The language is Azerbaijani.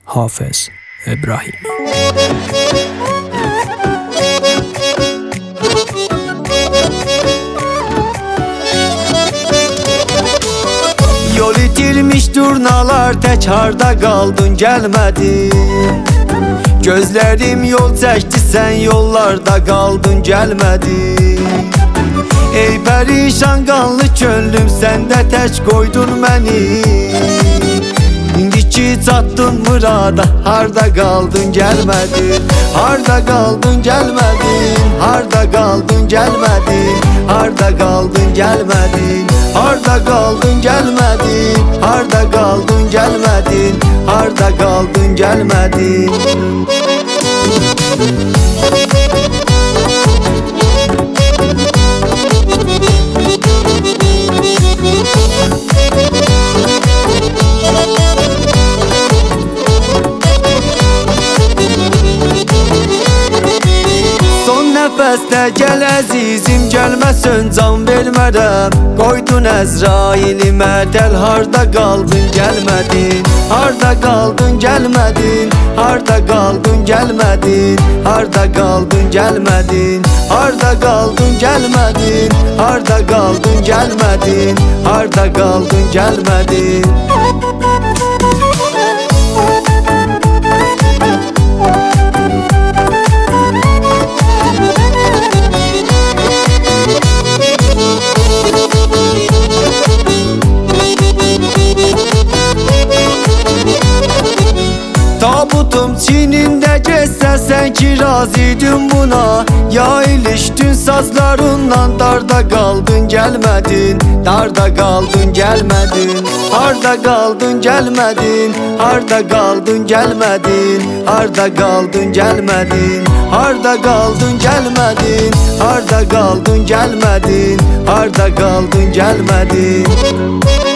Hafız İbrahim. Yol itirmiş durnalar tək harda qaldın gəlmədin. Gözlərim yol çəkdi sən yollarda qaldın gəlmədin. Ey pərişan qanlı könlüm səndə tək qoydun məni. İndi ki çatdın murada harda qaldın gəlmədin. Harda qaldın gəlmədin. Harda qaldın gəlmədin. Harda qaldın gəlmədin. Harda qaldın gəlmədin. Harda qaldın gəlmədin. Harda qaldın gəlmədin. Son nəfəsdə gəl əzizim, gəlməsən can vermərəm. Qoydun Əzraili mətəl, harda qaldın gəlmədin. Harda qaldın gəlmədin. Harda qaldın gəlmədin. Harda qaldın gəlmədin. Harda qaldın gəlmədin. Harda qaldın gəlmədin. Harda qaldın gəlmədin. Tabutum çinində geçsə sən ki razıydın buna. Ya ilişdin sazlarından, darda qaldın gəlmədin. Darda qaldın gəlmədin. Harda qaldın gəlmədin. Harda qaldın gəlmədin. Harda qaldın gəlmədin. Harda qaldın gəlmədin. Harda qaldın gəlmədin. Harda qaldın gəlmədin.